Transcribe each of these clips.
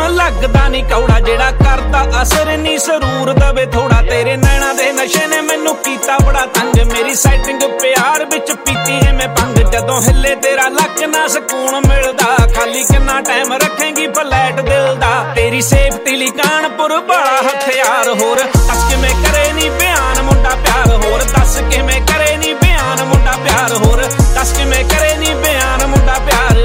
लगदा नी कौड़ा जेड़ा करदा असर नी सरूर दवे थोड़ा तेरे नैना दे नशे ने मैनू कीता बड़ा तंग मेरी सैटिंग प्यार विच पीती है मैं भंग जदों हिले तेरा लक ना सकून मिलदा खाली किन्ना टाइम रखेंगी फ्लैट दिल दा तेरी सेफ्टी ली कानपुर बड़ा हथियार होर दस किवें करे नी बयान मुंडा प्यार होर दस किवें करे नी बयान मुंडा प्यार होर दस किवें करे नी बयान मुंडा प्यार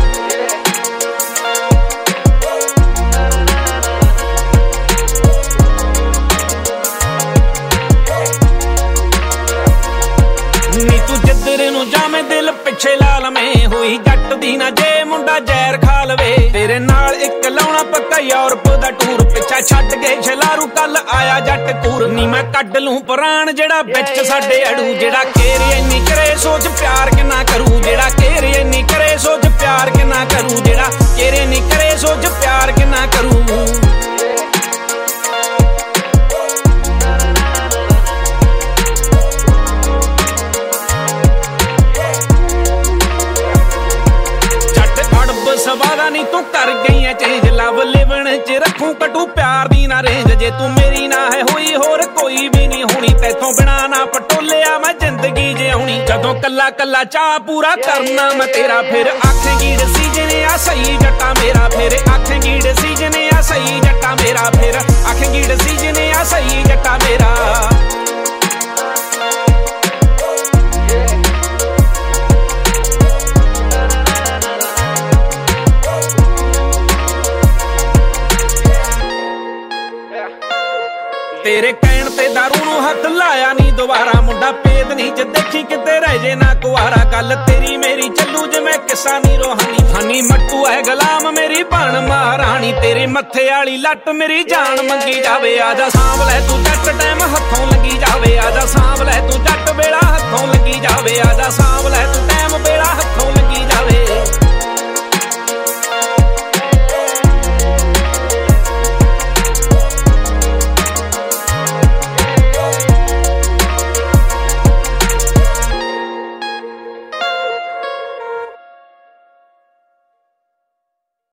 जामे दिल पिछे ला लवें होई जट दी ना जे मुंडा जहर खा लवे तेरे नाल इक लाउणा पक्का यूरोप दा टूर पिछा छड्ड गए छलारू कल आया जट कूर नी मैं कड्ड लूं प्राण जेड़ा विच साडे अड़ू जेड़ा केरे इन्नी करे सोच प्यार किन्ना करू जेड़ा केरे इन्नी करे सोच प्यार किन्ना करू जेड़ा केरे नी करे सोच प्यार किन्ना करू सवादा नी तू कर गई है चेंज लव लिवण च रखूं कटू प्यार दी ना रेंज जे तू मेरी ना है हुई होर कोई भी नहीं होनी तैथों बिना ना पटोलिया मैं जिंदगी जिउणी जदों कल्ला कल्ला चाह पूरा करना मैं तेरा फिर आखेंगी डिसीजन आ सही जट्टा मेरा फिर आखेंगी डिसीजन आ सही जट्टा मेरा फिर आखेंगी डिसीजन आ सही जट्टा मेरा तेरे कहण ते दारू नू हथ लाया नी दोबारा मुंडा पेद नी च देखी किते रह जे ना कुआरा गल तेरी मेरी चलू जिवें किसा नी रोहानी हनी मट्टू है गुलाम मेरी बन महारानी तेरे मत्थे वाली लट मेरी जान मंगी जावे आजा सांभ लै तू जट टाइम हथों लगी जावे आजा सांभ लै तू जट वेला हथों लगी जावे आजा